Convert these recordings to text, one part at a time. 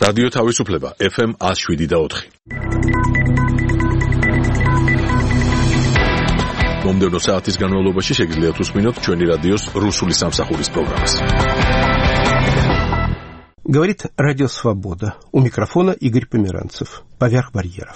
რადიო თავისუფლება FM 107.4. მომდევნო საათის განმავლობაში შეგიძლიათ უსმინოთ ჩვენი რადიოს რუსული სამსახურის პროგრამას. Говорит Радио Свобода. У микрофона Игорь Померанцев. Поверх барьеров.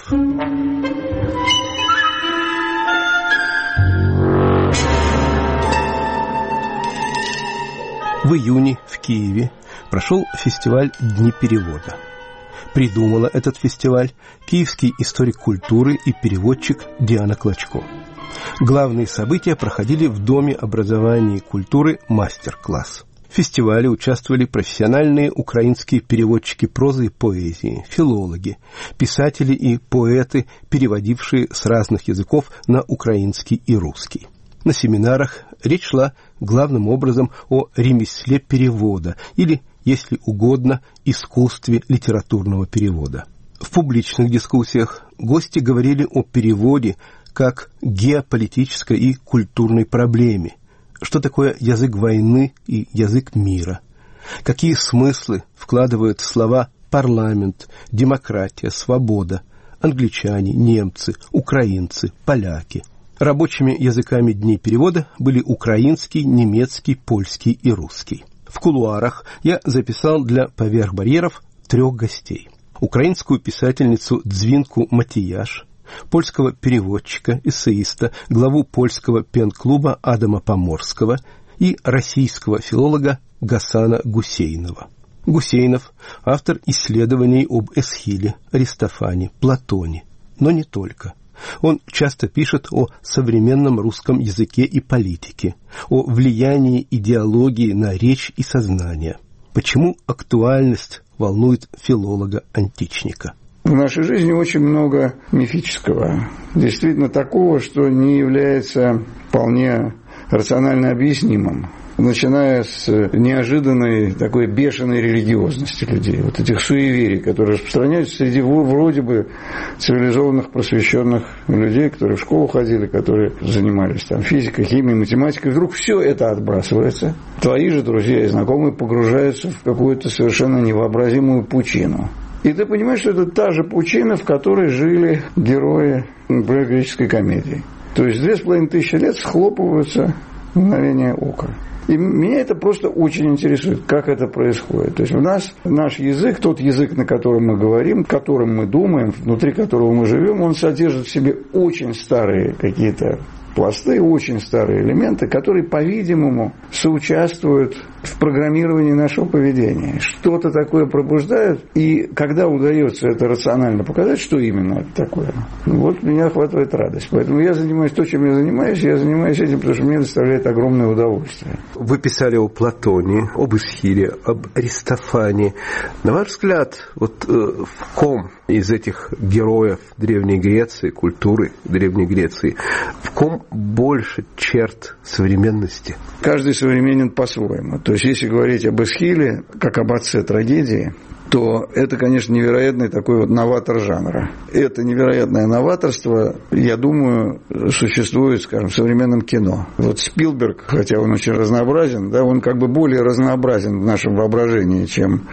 В июне в Киеве прошел фестиваль «Дни перевода». Придумала этот фестиваль киевский историк культуры и переводчик Диана Клочко. Главные события проходили в Доме образования и культуры «Мастер-класс». В фестивале участвовали профессиональные украинские переводчики прозы и поэзии, филологи, писатели и поэты, переводившие с разных языков на украинский и русский. На семинарах речь шла главным образом о ремесле перевода или, если угодно, искусстве литературного перевода. В публичных дискуссиях гости говорили о переводе как геополитической и культурной проблеме. Что такое язык войны и язык мира? Какие смыслы вкладывают в слова парламент, демократия, свобода, англичане, немцы, украинцы, поляки? Рабочими языками дней перевода были украинский, немецкий, польский и русский. В кулуарах я записал для «Поверх барьеров» 3 гостей. Украинскую писательницу Дзвинку Матияш, польского переводчика, эссеиста, главу польского пен-клуба Адама Поморского и российского филолога Гасана Гусейнова. Гусейнов – автор исследований об Эсхиле, Аристофане, Платоне, но не только. Он часто пишет о современном русском языке и политике, о влиянии идеологии на речь и сознание. Почему актуальность волнует филолога-античника? В нашей жизни очень много мифического, действительно такого, что не является вполне рационально объяснимым, начиная с неожиданной такой бешеной религиозности людей, вот этих суеверий, которые распространяются среди вроде бы цивилизованных, просвещенных людей, которые в школу ходили, которые занимались там физикой, химией, математикой, вдруг все это отбрасывается. Твои же друзья и знакомые погружаются в какую-то совершенно невообразимую пучину. И ты понимаешь, что это та же пучина, в которой жили герои, например, греческой комедии. То есть 2500 лет схлопываются в мгновение ока. И меня это просто очень интересует, как это происходит. То есть у нас наш язык, тот язык, на котором мы говорим, которым мы думаем, внутри которого мы живем, он содержит в себе очень старые какие-то пласты, очень старые элементы, которые, по-видимому, соучаствуют в программировании нашего поведения. Что-то такое пробуждают, и когда удается это рационально показать, что именно это такое, вот меня охватывает радость. Поэтому я занимаюсь то, чем я занимаюсь этим, потому что мне доставляет огромное удовольствие. Вы писали о Платоне, об Эсхиле, об Аристофане. На ваш взгляд, вот в ком из этих героев Древней Греции, культуры Древней Греции, в ком больше черт современности? Каждый современен по-своему. То есть, если говорить об Эсхиле, как об отце трагедии, то это, конечно, невероятный такой вот новатор жанра. Это невероятное новаторство, я думаю, существует, скажем, в современном кино. Вот Спилберг, хотя он очень разнообразен, да, он как бы более разнообразен в нашем воображении, чем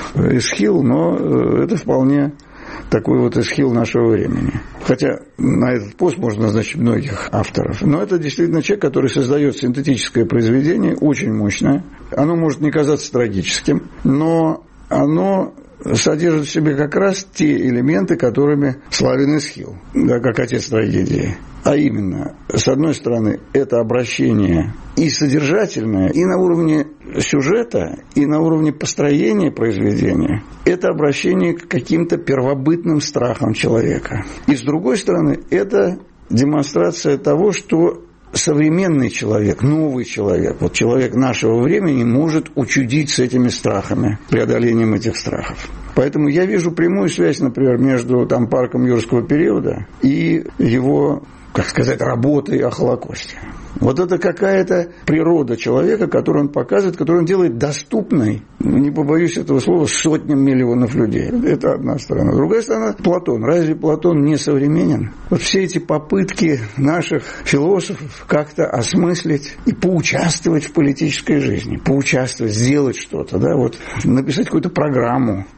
Эсхил, но это вполне такой вот Эсхил нашего времени. Хотя на этот пост можно назначить многих авторов. Но это действительно человек, который создает синтетическое произведение, очень мощное. Оно может не казаться трагическим, но оно содержит в себе как раз те элементы, которыми славен Эсхил, да, как отец трагедии. А именно, с одной стороны, это обращение и содержательное, и на уровне сюжета, и на уровне построения произведения. Это обращение к каким-то первобытным страхам человека. И с другой стороны, это демонстрация того, что современный человек, новый человек, вот человек нашего времени может учудить с этими страхами, преодолением этих страхов. Поэтому я вижу прямую связь, например, между там, парком юрского периода и его, как сказать, работой о Холокосте. Вот это какая-то природа человека, которую он показывает, которую он делает доступной, не побоюсь этого слова, сотням миллионов людей. Это одна сторона. Другая сторона – Платон. Разве Платон не современен? Вот все эти попытки наших философов как-то осмыслить и поучаствовать в политической жизни, поучаствовать, сделать что-то, да, вот, написать какую-то программу,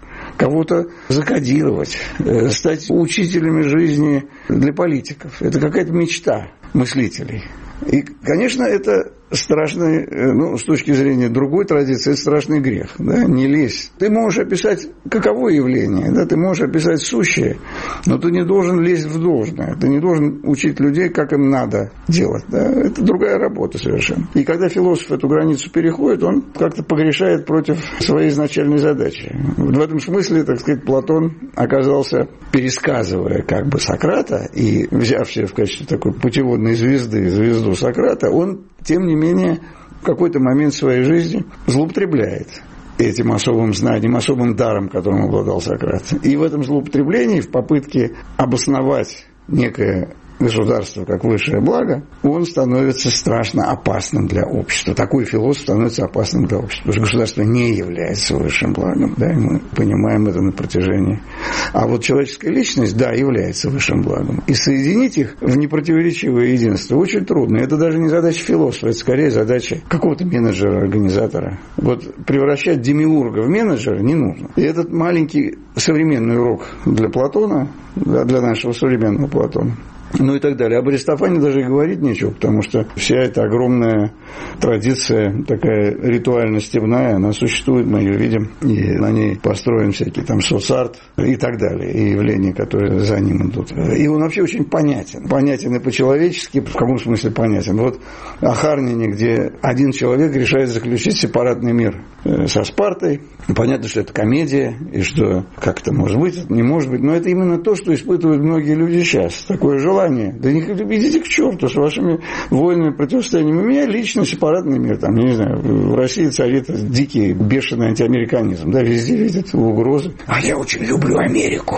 кого-то закодировать, стать учителями жизни для политиков. Это какая-то мечта мыслителей. И, конечно, это страшный, с точки зрения другой традиции, это страшный грех, да, не лезь. Ты можешь описать каковое явление, да, ты можешь описать сущее, но ты не должен лезть в должное, ты не должен учить людей, как им надо делать, да, это другая работа совершенно. И когда философ эту границу переходит, он как-то погрешает против своей изначальной задачи. В этом смысле, так сказать, Платон оказался, пересказывая как бы Сократа и взяв себе в качестве такой путеводной звезды, звезду Сократа, он, тем не менее, в какой-то момент своей жизни злоупотребляет этим особым знанием, особым даром, которым обладал Сократ. И в этом злоупотреблении, в попытке обосновать некое государство как высшее благо, он становится страшно опасным для общества. Такой философ становится опасным для общества, потому что государство не является высшим благом, да, и мы понимаем это на протяжении. А вот человеческая личность, да, является высшим благом. И соединить их в непротиворечивое единство очень трудно. Это даже не задача философа, это скорее задача какого-то менеджера, организатора. Вот превращать демиурга в менеджера не нужно. И этот маленький современный урок для Платона, для нашего современного Платона, ну и так далее. Об Аристофане даже и говорить нечего, потому что вся эта огромная традиция, такая ритуально-стебная, она существует, мы ее видим, и на ней построен всякий там соцарт и так далее, и явления, которые за ним идут. И он вообще очень понятен. Понятен и по-человечески, в каком смысле понятен. Вот о Харнине, где один человек решает заключить сепаратный мир со Спартой. Понятно, что это комедия, и что как это может быть, это не может быть, но это именно то, что испытывают многие люди сейчас. Такое желание. Да не идите к черту с вашими войнами, противостояниями. У меня лично сепаратный мир. Там, я не знаю, в России царит дикий, бешеный антиамериканизм. Да, везде видят угрозы. А я очень люблю Америку.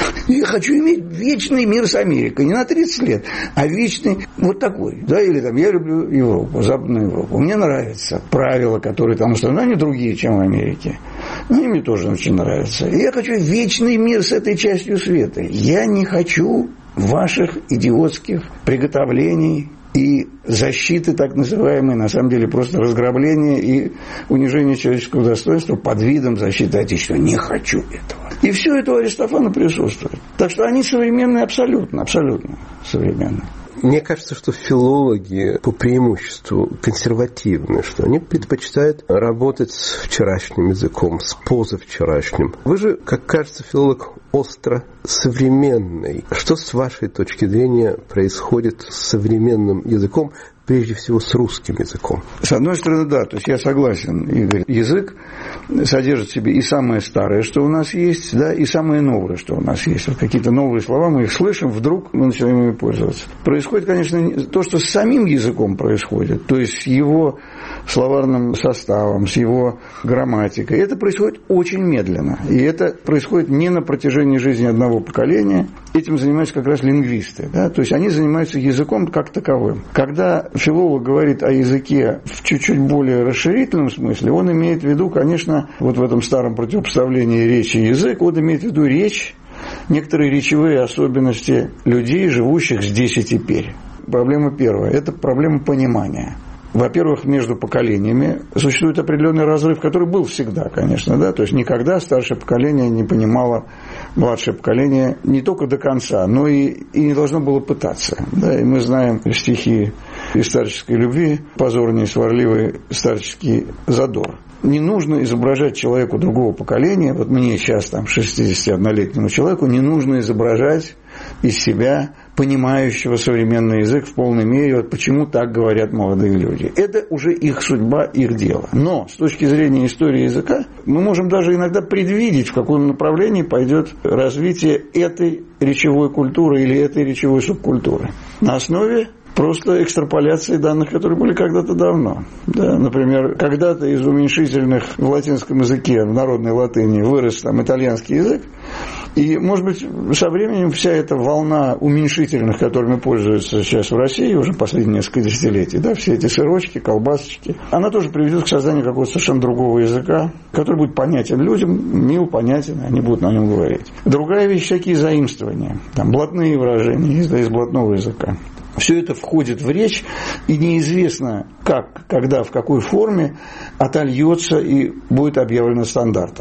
Я хочу иметь вечный мир с Америкой. Не на 30 лет, а вечный вот такой. Да, или там, я люблю Европу, Западную Европу. Мне нравятся правила, которые там установлены. Они другие, чем в Америке. Но они мне тоже очень нравятся. И я хочу вечный мир с этой частью света. Я не хочу ваших идиотских приготовлений и защиты, так называемой, на самом деле просто разграбления и унижения человеческого достоинства под видом защиты Отечества. Не хочу этого. И все это у Аристофана присутствует. Так что они современные абсолютно, абсолютно современные. Мне кажется, что филологи по преимуществу консервативны, что они предпочитают работать с вчерашним языком, с позавчерашним. Вы же, как кажется, филолог остро современный. Что с вашей точки зрения происходит с современным языком, прежде всего с русским языком? С одной стороны, да, то есть я согласен, Игорь. Язык содержит в себе и самое старое, что у нас есть, да, и самое новое, что у нас есть. Вот какие-то новые слова, мы их слышим, вдруг мы начинаем ими пользоваться. Происходит, конечно, то, что с самим языком происходит, то есть с его словарным составом, с его грамматикой. Это происходит очень медленно. И это происходит не на протяжении жизни одного поколения. Этим занимаются как раз лингвисты. Да? То есть они занимаются языком как таковым. Когда филолог говорит о языке в чуть-чуть более расширительном смысле, он имеет в виду, конечно, вот в этом старом противопоставлении речи и язык, он имеет в виду речь, некоторые речевые особенности людей, живущих здесь и теперь. Проблема первая – это проблема понимания. Во-первых, между поколениями существует определенный разрыв, который был всегда, конечно, да, то есть никогда старшее поколение не понимало младшее поколение не только до конца, но и не должно было пытаться, да, и мы знаем стихи из старческой любви, позорный, сварливый старческий задор. Не нужно изображать человеку другого поколения, вот мне сейчас, там, 61-летнему человеку, не нужно изображать из себя понимающего современный язык в полной мере, вот почему так говорят молодые люди. Это уже их судьба, их дело. Но с точки зрения истории языка мы можем даже иногда предвидеть, в каком направлении пойдет развитие этой речевой культуры или этой речевой субкультуры. На основе просто экстраполяции данных, которые были когда-то давно. Да, например, когда-то из уменьшительных в латинском языке, в народной латыни, вырос там итальянский язык. И, может быть, со временем вся эта волна уменьшительных, которыми пользуются сейчас в России уже последние несколько десятилетий, да, все эти сырочки, колбасочки, она тоже приведет к созданию какого-то совершенно другого языка, который будет понятен людям, мил, понятен, они будут на нем говорить. Другая вещь, всякие заимствования, там, блатные выражения из блатного языка. Все это входит в речь, и неизвестно, как, когда, в какой форме отольется и будет объявлено стандартом.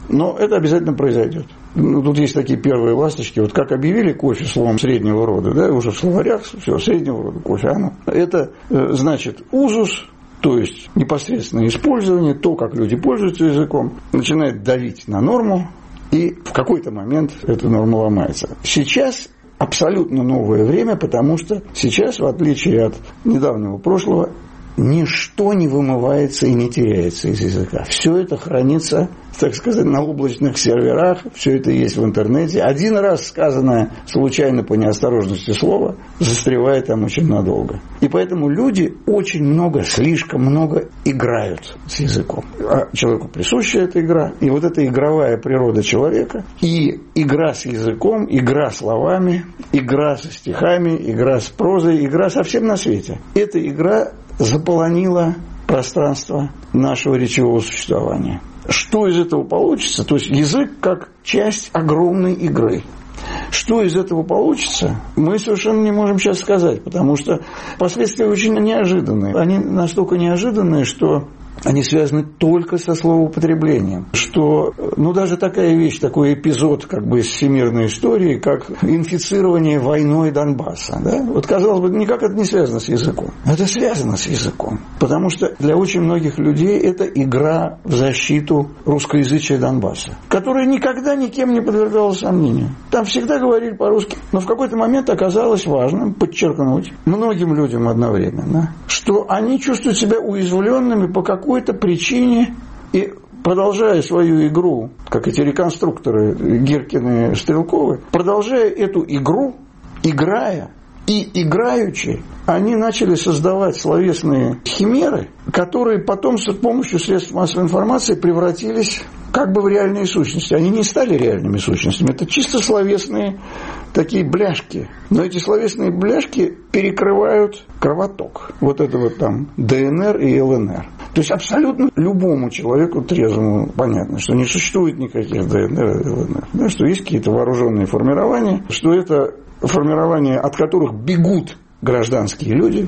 Но это обязательно произойдет. Ну, тут есть такие первые ласточки. Вот как объявили кофе словом среднего рода, да, уже в словарях, все, среднего рода кофе, это значит узус, то есть непосредственное использование, то, как люди пользуются языком, начинает давить на норму, и в какой-то момент эта норма ломается. Сейчас абсолютно новое время, потому что сейчас, в отличие от недавнего прошлого, ничто не вымывается и не теряется из языка. Все это хранится, так сказать, на облачных серверах, все это есть в интернете. Один раз сказанное случайно по неосторожности слово застревает там очень надолго. И поэтому люди очень много, слишком много играют с языком. А человеку присуща эта игра. И вот эта игровая природа человека, и игра с языком, игра словами, игра со стихами, игра с прозой, игра со всем на свете. Эта игра заполонила пространство нашего речевого существования. Что из этого получится? То есть язык как часть огромной игры. Что из этого получится, мы совершенно не можем сейчас сказать, потому что последствия очень неожиданные. Они настолько неожиданные, что они связаны только со словоупотреблением. Что, даже такая вещь, такой эпизод как бы из всемирной истории, как инфицирование войной Донбасса. Да? Вот, казалось бы, никак это не связано с языком. Это связано с языком. Потому что для очень многих людей это игра в защиту русскоязычия Донбасса, которая никогда никем не подвергалась сомнению. Там всегда говорили по-русски. Но в какой-то момент оказалось важным подчеркнуть многим людям одновременно, что они чувствуют себя уязвленными по какой-то причине, и продолжая свою игру, как эти реконструкторы Гиркины и Стрелковы, продолжая эту игру, играя и играючи, они начали создавать словесные химеры, которые потом с помощью средств массовой информации превратились как бы в реальные сущности. Они не стали реальными сущностями. Это чисто словесные такие бляшки. Но эти словесные бляшки перекрывают кровоток. Вот это вот там ДНР и ЛНР. То есть абсолютно любому человеку трезвому понятно, что не существует никаких ДНР и ЛНР. Да, что есть какие-то вооруженные формирования, что это формирования, от которых бегут гражданские люди,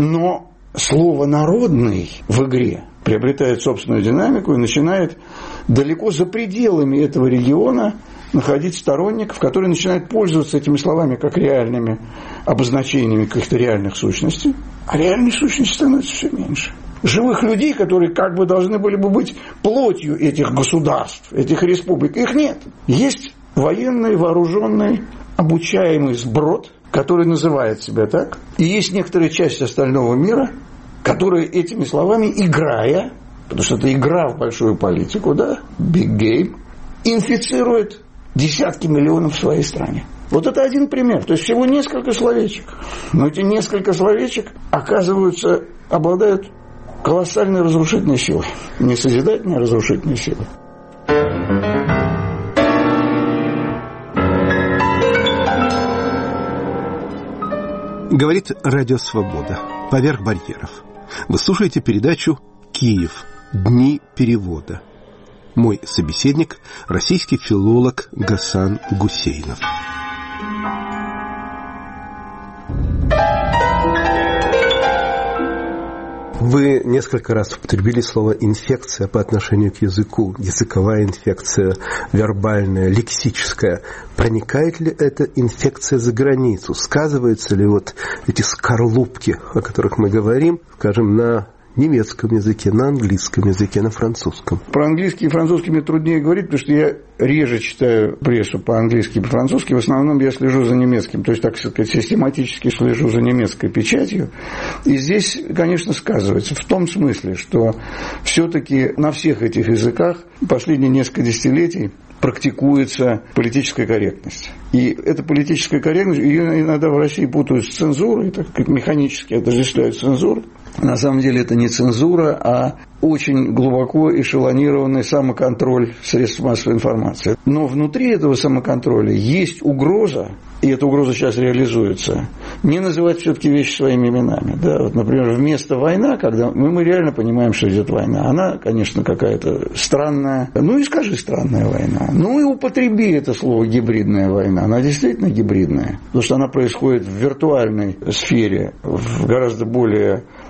но слово «народный» в игре приобретает собственную динамику и начинает далеко за пределами этого региона находить сторонников, которые начинают пользоваться этими словами как реальными обозначениями каких-то реальных сущностей, а реальных сущностей становится все меньше. Живых людей, которые как бы должны были бы быть плотью этих государств, этих республик, их нет. Есть военный, вооруженный, обучаемый сброд, который называет себя так, и есть некоторая часть остального мира, которая этими словами, играя, потому что это игра в большую политику, да, big game, инфицирует десятки миллионов в своей стране. Вот это один пример. То есть всего несколько словечек. Но эти несколько словечек, оказываются, обладают колоссальной разрушительной силой. Не созидательной, а разрушительной силой. Говорит Радио Свобода. Поверх барьеров. Вы слушаете передачу «Киев. Дни перевода». Мой собеседник – российский филолог Гасан Гусейнов. Вы несколько раз употребили слово «инфекция» по отношению к языку. Языковая инфекция, вербальная, лексическая. Проникает ли эта инфекция за границу? Сказываются ли вот эти скорлупки, о которых мы говорим, скажем, на немецком языке, на английском языке, на французском? Про английский и французский мне труднее говорить, потому что я реже читаю прессу по-английски и по-французски. В основном я слежу за немецким, то есть, так сказать, систематически слежу за немецкой печатью. И здесь, конечно, сказывается в том смысле, что все-таки на всех этих языках последние несколько десятилетий практикуется политическая корректность. И эта политическая корректность, ее иногда в России путают с цензурой, так как механически отождествляют цензуру. На самом деле это не цензура, а очень глубоко эшелонированный самоконтроль средств массовой информации. Но внутри этого самоконтроля есть угроза, и эта угроза сейчас реализуется, не называть все-таки вещи своими именами. Да? Вот, например, вместо «война», когда мы реально понимаем, что идет война, она, конечно, какая-то странная, ну и скажи «странная война», ну и употреби это слово «гибридная война», она действительно гибридная, потому что она происходит в виртуальной сфере, в гораздо более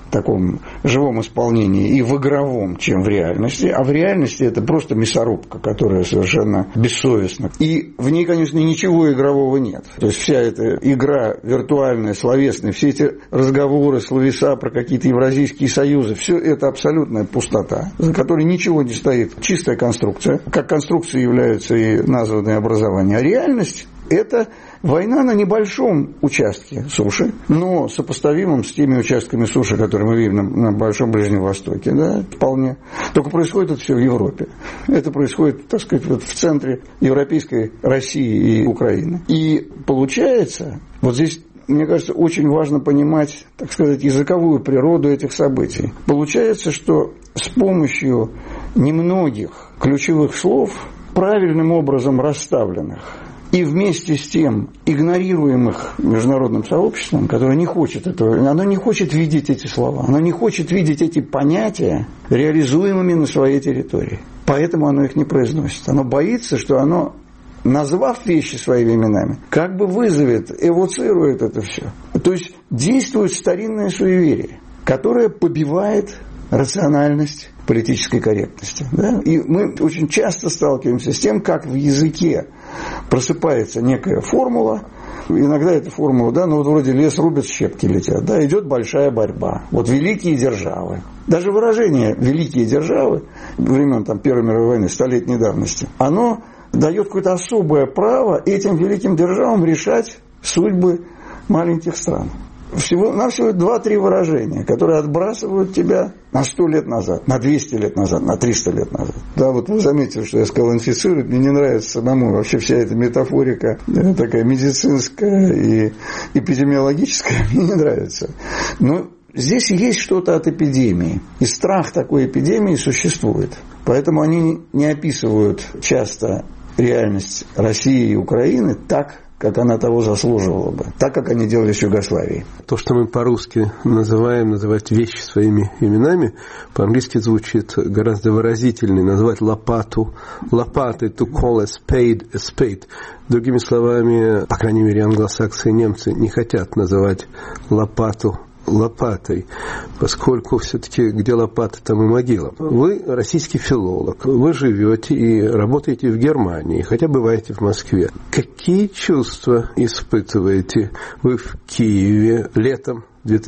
таком живом исполнении и в игровом, чем в реальности. А в реальности это просто мясорубка, которая совершенно бессовестна. И в ней, конечно, ничего игрового нет. То есть вся эта игра виртуальная, словесная, все эти разговоры, словеса про какие-то евразийские союзы, все это абсолютная пустота, за которой ничего не стоит. Чистая конструкция. Как конструкция являются и названные образования. А реальность – это война на небольшом участке суши, но сопоставимом с теми участками суши, которые мы видим на Большом Ближнем Востоке, да, вполне. Только происходит это все в Европе. Это происходит, так сказать, вот в центре европейской России и Украины. И получается, вот здесь, мне кажется, очень важно понимать, так сказать, языковую природу этих событий. Получается, что с помощью немногих ключевых слов, правильным образом расставленных, и вместе с тем игнорируемых международным сообществом, которое не хочет этого, оно не хочет видеть эти слова, оно не хочет видеть эти понятия реализуемыми на своей территории. Поэтому оно их не произносит. Оно боится, что оно, назвав вещи своими именами, как бы вызовет, эвоцирует это все. То есть действует старинное суеверие, которое побивает рациональность политической корректности. Да? И мы очень часто сталкиваемся с тем, как в языке просыпается некая формула. Иногда эта формула, да, ну вот вроде лес рубят, щепки летят, да, идет большая борьба. Вот великие державы. Даже выражение «великие державы» времен там, Первой мировой войны, столетней давности, оно дает какое-то особое право этим великим державам решать судьбы маленьких стран. Всего-навсего 2-3 выражения, которые отбрасывают тебя на 100 лет назад, на 200 лет назад, на 300 лет назад. Да, вот вы заметили, что я сказал инфицирует, мне не нравится самому вообще вся эта метафорика, такая медицинская и эпидемиологическая, мне не нравится. Но здесь есть что-то от эпидемии, и страх такой эпидемии существует. Поэтому они не описывают часто реальность России и Украины так, как она того заслуживала бы, так, как они делали с Югославией. То, что мы по-русски называть вещи своими именами, по-английски звучит гораздо выразительнее. Назвать лопату лопатой, to call a spade a spade. Другими словами, по крайней мере, англосаксы и немцы не хотят называть лопату лопатой, поскольку все-таки где лопата, там и могила. Вы российский филолог, вы живете и работаете в Германии, хотя бываете в Москве. Какие чувства испытываете вы в Киеве летом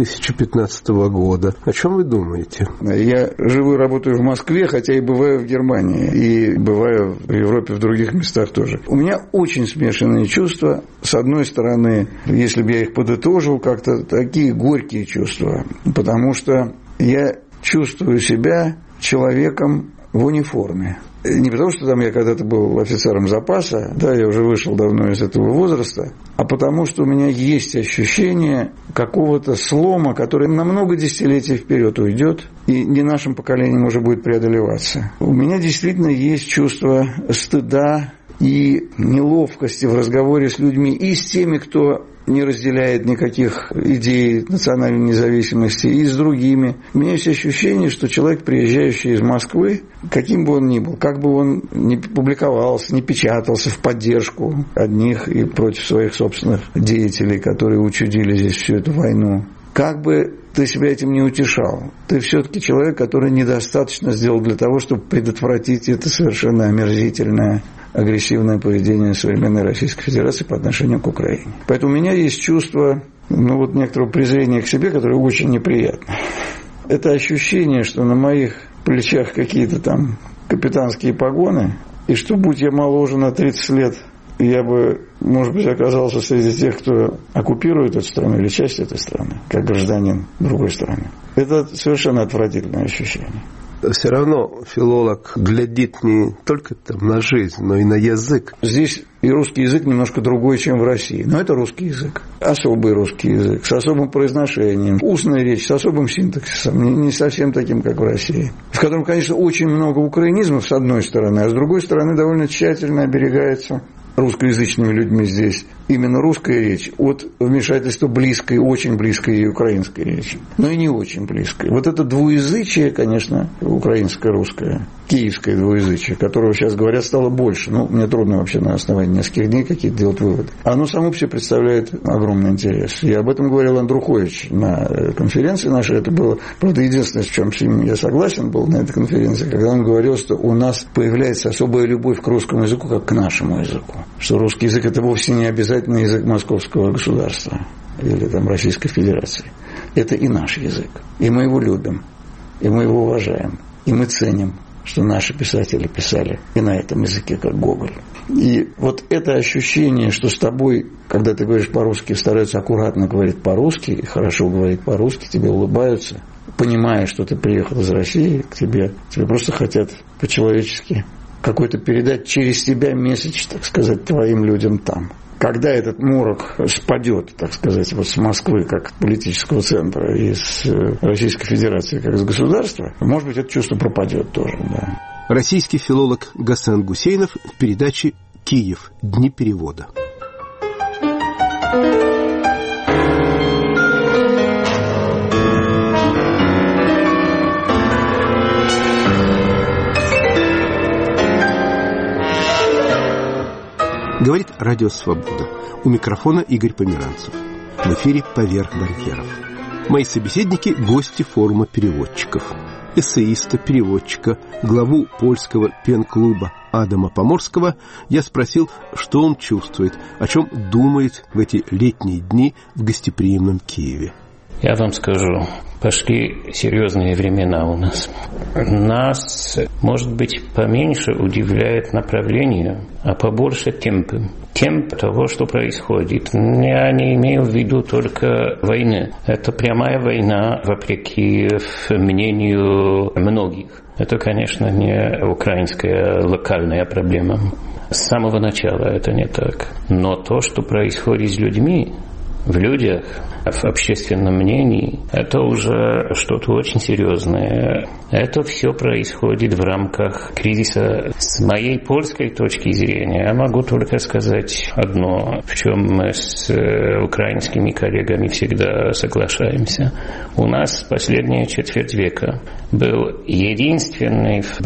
2015 года? О чем вы думаете? Я живу и работаю в Москве, хотя и бываю в Германии, и бываю в Европе, в других местах тоже. У меня очень смешанные чувства. С одной стороны, если бы я их подытожил, как-то такие горькие чувства, потому что я чувствую себя человеком в униформе. Не потому, что там я когда-то был офицером запаса, да, я уже вышел давно из этого возраста, а потому, что у меня есть ощущение какого-то слома, который на много десятилетий вперед уйдет, и не нашим поколением уже будет преодолеваться. У меня действительно есть чувство стыда и неловкости в разговоре с людьми и с теми, кто не разделяет никаких идей национальной независимости, и с другими. У меня есть ощущение, что человек, приезжающий из Москвы, каким бы он ни был, как бы он ни публиковался, ни печатался в поддержку одних и против своих собственных деятелей, которые учудили здесь всю эту войну, как бы ты себя этим не утешал, ты все-таки человек, который недостаточно сделал для того, чтобы предотвратить это совершенно омерзительное, агрессивное поведение современной Российской Федерации по отношению к Украине. Поэтому у меня есть чувство, некоторого презрения к себе, которое очень неприятно. Это ощущение, что на моих плечах какие-то там капитанские погоны, и что, будь я моложе на 30 лет, я бы, может быть, оказался среди тех, кто оккупирует эту страну или часть этой страны, как гражданин другой страны. Это совершенно отвратительное ощущение. Все равно филолог глядит не только на жизнь, но и на язык. Здесь и русский язык немножко другой, чем в России. Но это русский язык. Особый русский язык, с особым произношением. Устная речь с особым синтаксисом, не совсем таким, как в России. В котором, конечно, очень много украинизмов, с одной стороны, а с другой стороны довольно тщательно оберегается русскоязычными людьми здесь именно русская речь от вмешательства близкой, очень близкой и украинской речи, но и не очень близкой. Вот это двуязычие, конечно, украинско-русское, киевское двуязычие, которого сейчас, говорят, стало больше. Мне трудно вообще на основании нескольких дней какие-то делать выводы. Оно само по себе представляет огромный интерес. И об этом говорил Андрухович на конференции нашей. Это было, правда, единственное, с чем я согласен был на этой конференции, когда он говорил, что у нас появляется особая любовь к русскому языку, как к нашему языку. Что русский язык – это вовсе не обязательно язык московского государства или Российской Федерации. Это и наш язык. И мы его любим, и мы его уважаем, и мы ценим, что наши писатели писали и на этом языке, как Гоголь. И вот это ощущение, что с тобой, когда ты говоришь по-русски, стараются аккуратно говорить по-русски, и хорошо говорить по-русски, тебе улыбаются, понимая, что ты приехал из России, к тебе просто хотят по-человечески какой-то передать через тебя месседж, так сказать, твоим людям там. Когда этот морок спадет, так сказать, с Москвы как политического центра и с Российской Федерации как с государства, может быть, это чувство пропадет тоже, да. Российский филолог Гасан Гусейнов в передаче «Киев. Дни перевода». Говорит Радио Свобода. У микрофона Игорь Померанцев. В эфире «Поверх барьеров». Мои собеседники – гости форума переводчиков. Эссеиста, переводчика, главу польского пен-клуба Адама Поморского я спросил, что он чувствует, о чем думает в эти летние дни в гостеприимном Киеве. Я вам скажу, пошли серьезные времена у нас. Нас, может быть, поменьше удивляет направление, а побольше темпы. Темп того, что происходит. Я не имею в виду только войны. Это прямая война, вопреки мнению многих. Это, конечно, не украинская локальная проблема. С самого начала это не так. Но то, что происходит с людьми, в людях, в общественном мнении, это уже что-то очень серьезное. Это все происходит в рамках кризиса. С моей польской точки зрения я могу только сказать одно, в чем мы с украинскими коллегами всегда соглашаемся. У нас последняя четверть века был единственный в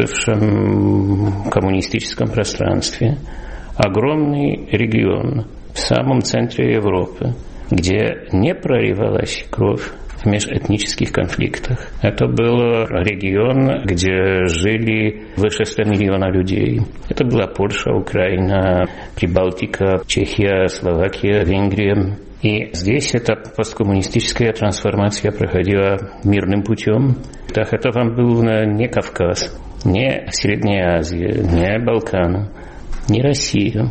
бывшем коммунистическом пространстве огромный регион в самом центре Европы, где не проливалась кровь в межэтнических конфликтах. Это был регион, где жили выше 100 миллионов людей. Это была Польша, Украина, Прибалтика, Чехия, Словакия, Венгрия. И здесь эта посткоммунистическая трансформация проходила мирным путем. Так это вам был не Кавказ, не Средняя Азия, не Балкан, не Россия.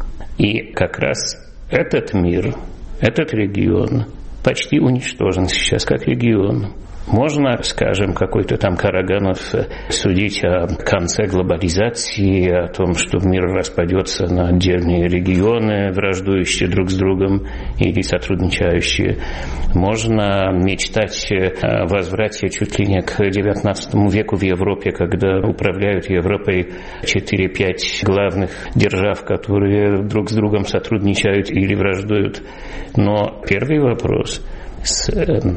И как раз этот мир, этот регион почти уничтожен сейчас как регион. Можно, скажем, какой-то там Караганов судить о конце глобализации, о том, что мир распадется на отдельные регионы, враждующие друг с другом или сотрудничающие. Можно мечтать о возврате чуть ли не к XIX веку в Европе, когда управляют Европой 4-5 главных держав, которые друг с другом сотрудничают или враждуют. Но первый вопрос с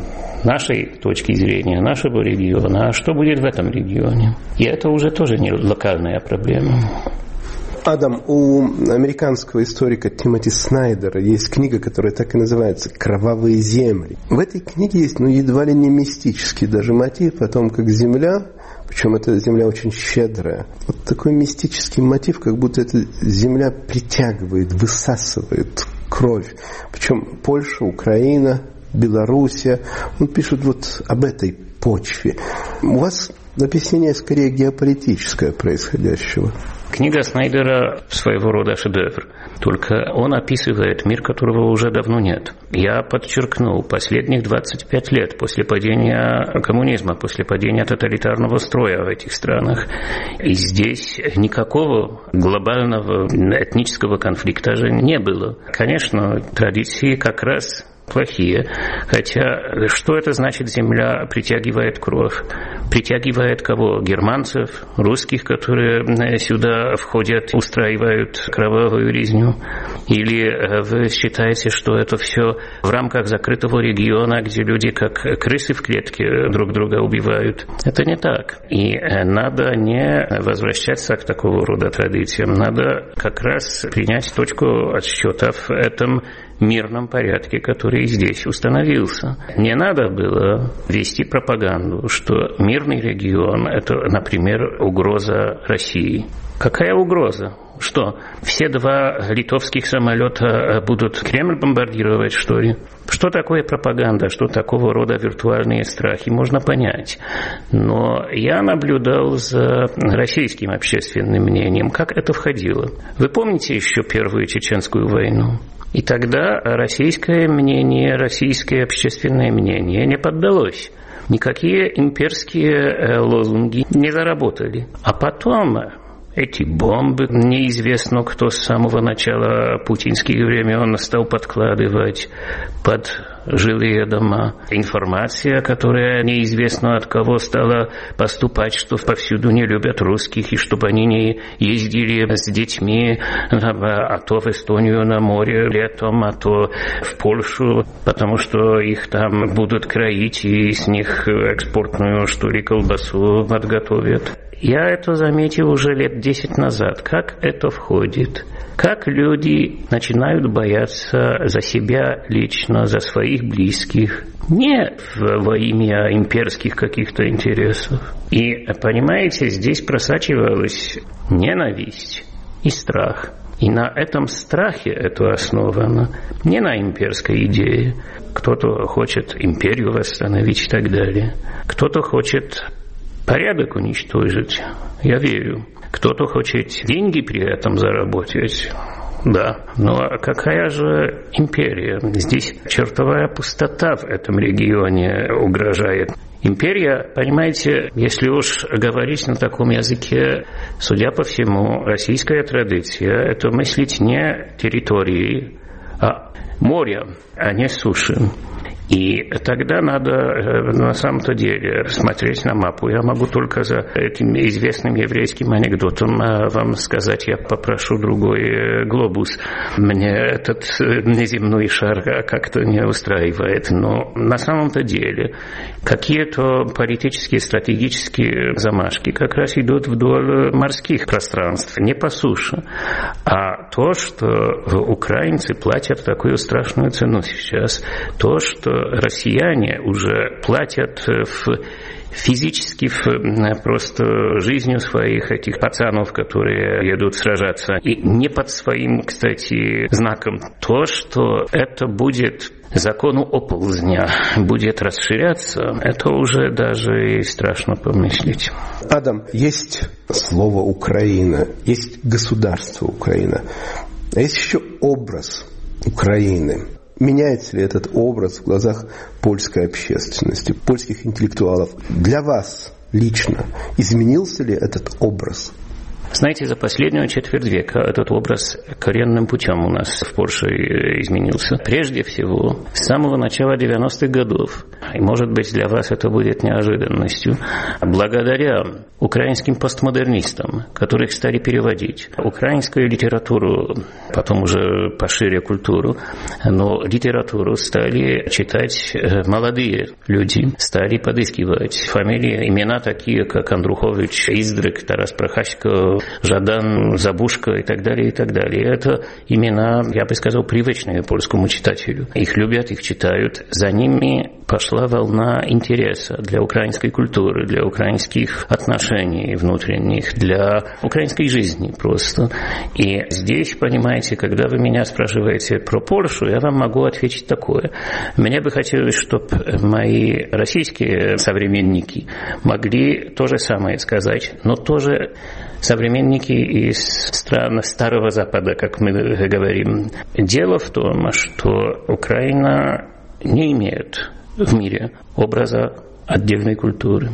нашей точки зрения, нашего региона, а что будет в этом регионе? И это уже тоже не локальная проблема. Адам, у американского историка Тимоти Снайдера есть книга, которая так и называется «Кровавые земли». В этой книге есть, едва ли не мистический даже мотив о том, как земля, причем эта земля очень щедрая, вот такой мистический мотив, как будто эта земля притягивает, высасывает кровь. Причем Польша, Украина, Белоруссия, он пишет вот об этой почве. У вас объяснение скорее геополитическое происходящего. Книга Снайдера своего рода шедевр. Только он описывает мир, которого уже давно нет. Я подчеркнул, последних 25 лет после падения коммунизма, после падения тоталитарного строя в этих странах. И здесь никакого глобального этнического конфликта же не было. Конечно, традиции как раз плохие. Хотя, что это значит, земля притягивает кровь? Притягивает кого? Германцев, русских, которые сюда входят, устраивают кровавую резню? Или вы считаете, что это все в рамках закрытого региона, где люди как крысы в клетке друг друга убивают? Это не так. И надо не возвращаться к такого рода традициям. Надо как раз принять точку отсчета в этом мирном порядке, который здесь установился. Не надо было вести пропаганду, что мирный регион – это, например, угроза России. Какая угроза? Что, все 2 литовских самолета будут Кремль бомбардировать, что ли? Что такое пропаганда, что такого рода виртуальные страхи, можно понять. Но я наблюдал за российским общественным мнением, как это входило. Вы помните еще Первую Чеченскую войну? И тогда российское мнение, российское общественное мнение не поддалось. Никакие имперские лозунги не заработали. А потом эти бомбы, неизвестно, кто с самого начала путинских времен стал подкладывать под жилые дома. Информация, которая неизвестно от кого стала поступать, что повсюду не любят русских, и чтобы они не ездили с детьми, а то в Эстонию на море летом, а то в Польшу, потому что их там будут кроить, и с них экспортную, что ли, колбасу подготовят. Я это заметил уже лет 10 назад. Как это входит? Как люди начинают бояться за себя лично, за своих близких. Не во имя имперских каких-то интересов. И, понимаете, здесь просачивалась ненависть и страх. И на этом страхе это основано. Не на имперской идее. Кто-то хочет империю восстановить и так далее. Кто-то хочет порядок уничтожить, я верю. Кто-то хочет деньги при этом заработать, да. Но какая же империя? Здесь чертовая пустота в этом регионе угрожает. Империя, понимаете, если уж говорить на таком языке, судя по всему, российская традиция – это мыслить не территории, а моря, а не суши. И тогда надо на самом-то деле смотреть на мапу. Я могу только за этим известным еврейским анекдотом вам сказать, я попрошу другой глобус. Мне этот неземной шар как-то не устраивает. Но на самом-то деле какие-то политические, стратегические замашки как раз идут вдоль морских пространств, не по суше. А то, что украинцы платят такую страшную цену сейчас, то, что россияне уже платят физически просто жизнью своих этих пацанов, которые едут сражаться, и не под своим, кстати, знаком. То, что это будет закону оползня, будет расширяться, это уже даже и страшно помыслить. Адам, есть слово «Украина», есть государство Украина, а есть еще образ Украины. Меняется ли этот образ в глазах польской общественности, польских интеллектуалов? Для вас лично изменился ли этот образ? Знаете, за последнюю четверть века этот образ коренным путем у нас в Польше изменился. Прежде всего, с самого начала 90-х годов, и, может быть, для вас это будет неожиданностью, благодаря украинским постмодернистам, которых стали переводить, украинскую литературу, потом уже пошире культуру, но литературу стали читать молодые люди, стали подыскивать фамилии, имена такие, как Андрухович, Издрик, Тарас Прохасько, Жадан, Забушка и так далее, и так далее. Это имена, я бы сказал, привычные польскому читателю. Их любят, их читают. За ними пошла волна интереса для украинской культуры, для украинских отношений внутренних, для украинской жизни просто. И здесь, понимаете, когда вы меня спрашиваете про Польшу, я вам могу ответить такое. Мне бы хотелось, чтобы мои российские современники могли то же самое сказать, но тоже современники из стран Старого Запада, как мы говорим. Дело в том, что Украина не имеет в мире образа отдельной культуры.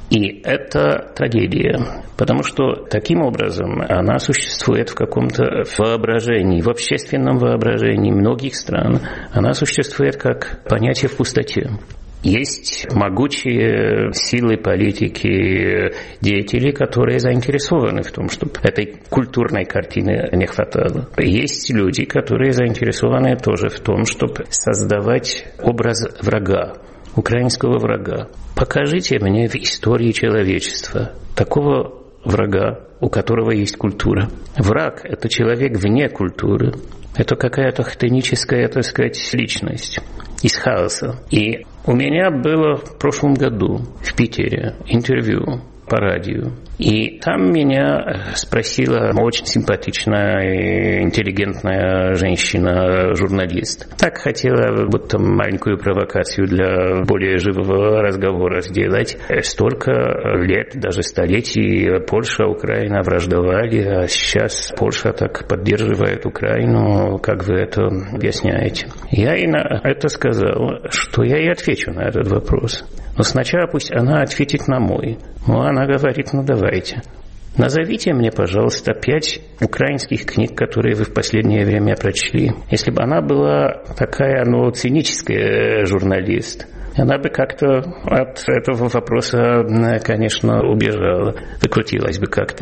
И это трагедия, потому что таким образом она существует в каком-то воображении, в общественном воображении многих стран. Она существует как понятие в пустоте. Есть могучие силы политики, деятели, которые заинтересованы в том, чтобы этой культурной картины не хватало. Есть люди, которые заинтересованы тоже в том, чтобы создавать образ врага, украинского врага. Покажите мне в истории человечества такого врага, у которого есть культура. Враг – это человек вне культуры. Это какая-то хтоническая, так сказать, личность из хаоса. И у меня было в прошлом году в Питере интервью по радио. И там меня спросила очень симпатичная, интеллигентная женщина, журналист. Так хотела будто маленькую провокацию для более живого разговора сделать. Столько лет, даже столетий Польша, Украина враждовали, а сейчас Польша так поддерживает Украину. Как вы это объясняете? Я ей на это сказал, что я ей отвечу на этот вопрос. Но сначала пусть она ответит на мой. Ну, она говорит, ну давайте. Назовите мне, пожалуйста, 5 украинских книг, которые вы в последнее время прочли. Если бы она была такая, циническая журналист, она бы как-то от этого вопроса, конечно, убежала, выкрутилась бы как-то.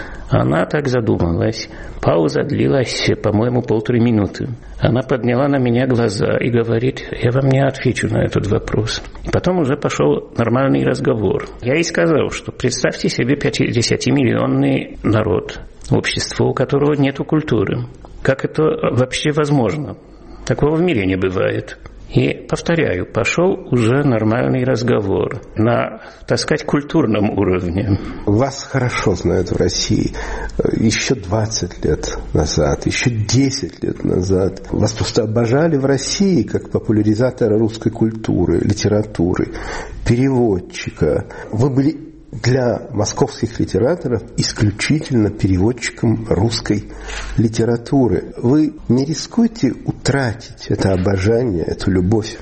Она так задумалась. Пауза длилась, по-моему, 1,5 минуты. Она подняла на меня глаза и говорит, я вам не отвечу на этот вопрос. И потом уже пошел нормальный разговор. Я ей сказал, что представьте себе 50-миллионный народ, общество, у которого нет культуры. Как это вообще возможно? Такого в мире не бывает. И, повторяю, пошел уже нормальный разговор на, так сказать, культурном уровне. Вас хорошо знают в России. Еще 20 лет назад, еще 10 лет назад. Вас просто обожали в России как популяризатора русской культуры, литературы, переводчика. Вы были для московских литераторов исключительно переводчиком русской литературы. Вы не рискуете утратить это обожание, эту любовь?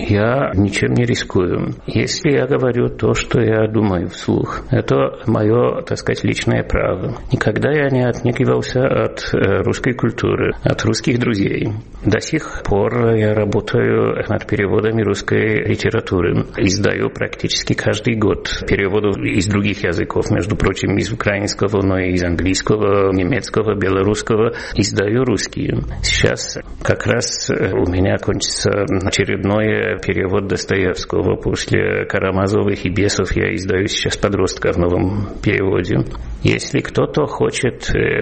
Я ничем не рискую. Если я говорю то, что я думаю вслух, это мое, так сказать, личное право. Никогда я не отнекивался от русской культуры, от русских друзей. До сих пор я работаю над переводами русской литературы. Издаю практически каждый год переводы из других языков, между прочим, из украинского, но и из английского, немецкого, белорусского. Издаю русские. Сейчас как раз у меня кончится очередной перевод Достоевского. После Карамазовых и Бесов я издаю сейчас «Подростка» в новом переводе. Если кто-то хочет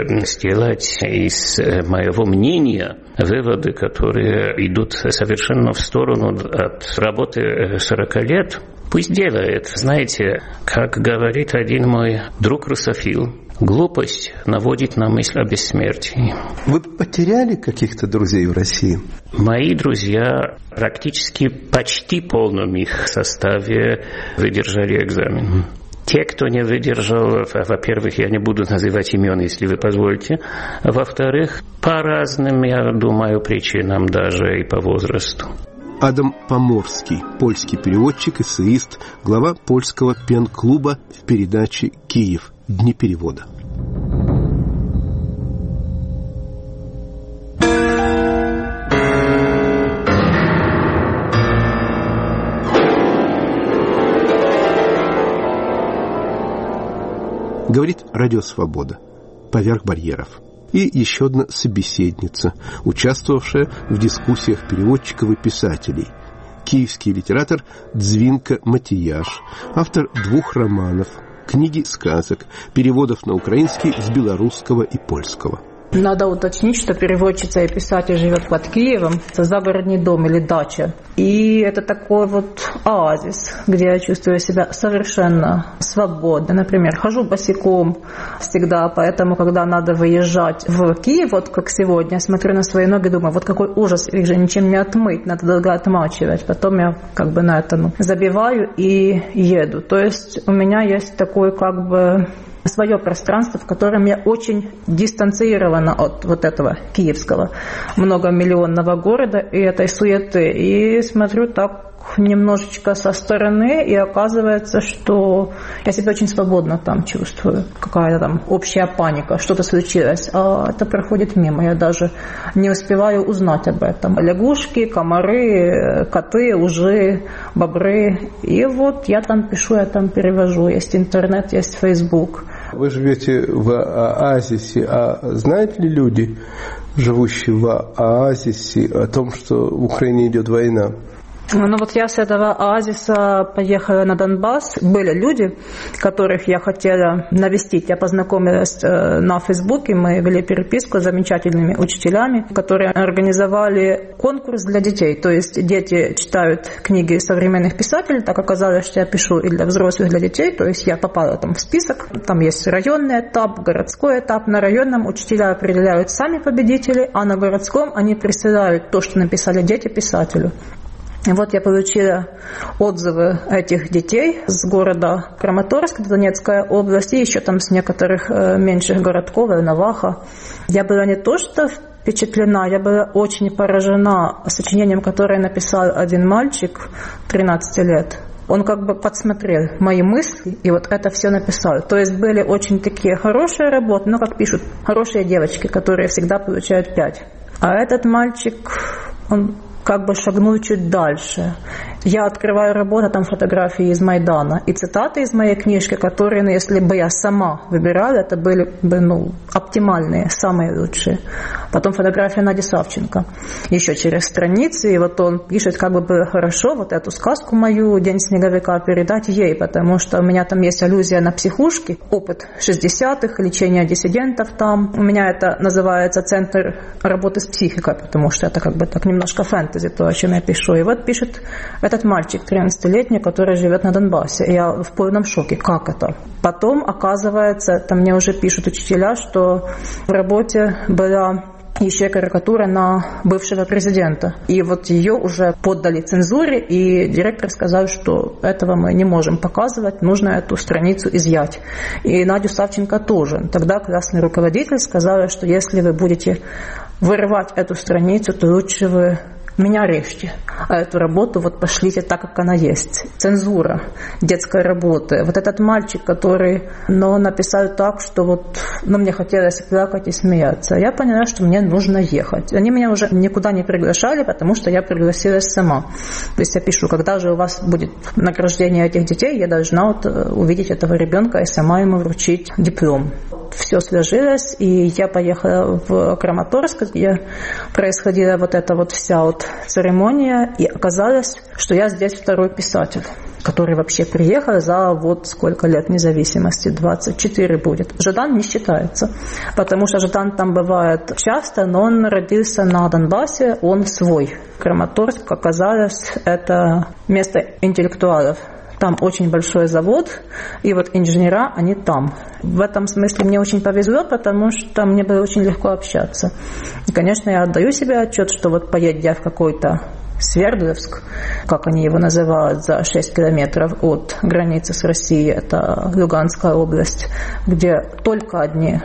сделать из моего мнения выводы, которые идут совершенно в сторону от работы 40 лет, пусть делает. Знаете, как говорит один мой друг-русофил, глупость наводит на мысль о бессмертии. Вы потеряли каких-то друзей в России? Мои друзья практически почти в полном их составе выдержали экзамен. Те, кто не выдержал, во-первых, я не буду называть имен, если вы позволите. Во-вторых, по разным, я думаю, причинам даже и по возрасту. Адам Поморский, польский переводчик, эссеист, глава польского пен-клуба в передаче «Киев. Дни перевода». Говорит Радио Свобода. Поверх барьеров. И еще одна собеседница, участвовавшая в дискуссиях переводчиков и писателей. Киевский литератор Дзвинка Матияш, автор 2 романов, книги сказок, переводов на украинский с белорусского и польского. Надо уточнить, что переводчица и писатель живет под Киевом. Это загородный дом или дача. И это такой вот оазис, где я чувствую себя совершенно свободно. Например, хожу босиком всегда, поэтому, когда надо выезжать в Киев, вот как сегодня, смотрю на свои ноги, думаю, вот какой ужас, их же ничем не отмыть, надо долго отмачивать. Потом я как бы на это забиваю и еду. То есть у меня есть такой как бы свое пространство, в котором я очень дистанцирована от вот этого киевского многомиллионного города и этой суеты. И смотрю так немножечко со стороны, и оказывается, что я себя очень свободно там чувствую. Какая-то там общая паника, что-то случилось, а это проходит мимо. Я даже не успеваю узнать об этом. Лягушки, комары, коты, ужи, бобры. И вот я там пишу, я там перевожу. Есть интернет, есть Facebook. Вы живете в оазисе, а знают ли люди, живущие в оазисе, о том, что в Украине идет война? Ну вот я с этого оазиса поехала на Донбасс. Были люди, которых я хотела навестить. Я познакомилась на Фейсбуке, мы вели переписку с замечательными учителями, которые организовали конкурс для детей. То есть дети читают книги современных писателей. Так оказалось, что я пишу и для взрослых, и для детей. То есть я попала там в список. Там есть районный этап, городской этап. На районном учителя определяют сами победителей, а на городском они присылают то, что написали дети, писателю. И вот я получила отзывы этих детей с города Краматорск, Донецкая область, и еще там с некоторых меньших городков, Наваха. Я была не то что впечатлена, я была очень поражена сочинением, которое написал один мальчик 13 лет. Он как бы подсмотрел мои мысли и вот это все написал. То есть были очень такие хорошие работы, ну, как пишут, хорошие девочки, которые всегда получают 5. А этот мальчик, он как бы шагнул чуть дальше. Я открываю работу, там фотографии из Майдана и цитаты из моей книжки, которые, если бы я сама выбирала, это были бы, оптимальные, самые лучшие. Потом фотография Нади Савченко. Еще через страницы, и вот он пишет, как бы было хорошо вот эту сказку мою «День снеговика» передать ей, потому что у меня там есть аллюзия на психушки, опыт 60-х, лечение диссидентов там. У меня это называется «Центр работы с психикой», потому что это как бы так немножко фэнтези, то, о чем я пишу. И вот пишет этот мальчик 13-летний, который живет на Донбассе. И я в полном шоке. Как это? Потом, оказывается, там мне уже пишут учителя, что в работе была еще карикатура на бывшего президента. И вот ее уже поддали цензуре, и директор сказал, что этого мы не можем показывать, нужно эту страницу изъять. И Надю Савченко тоже. Тогда классный руководитель сказал, что если вы будете вырывать эту страницу, то лучше вы меня режьте, а эту работу вот пошлите так, как она есть. Цензура детской работы. Вот этот мальчик, который, написал так, что мне хотелось плакать и смеяться. Я поняла, что мне нужно ехать. Они меня уже никуда не приглашали, потому что я пригласилась сама. То есть я пишу, когда же у вас будет награждение этих детей, я должна увидеть этого ребенка и сама ему вручить диплом. Все сложилось, и я поехала в Краматорск, где происходила вот эта вся церемония, и оказалось, что я здесь второй писатель, который вообще приехал за сколько лет независимости, 24 будет. Жадан не считается, потому что Жадан там бывает часто, но он родился на Донбассе, он свой. Краматорск, оказалось, это место интеллектуалов. Там очень большой завод, и инженера, они там. В этом смысле мне очень повезло, потому что мне было очень легко общаться. И, конечно, я отдаю себе отчет, что поедя в какой-то Свердловск, как они его называют, за 6 километров от границы с Россией, это Луганская область, где только одни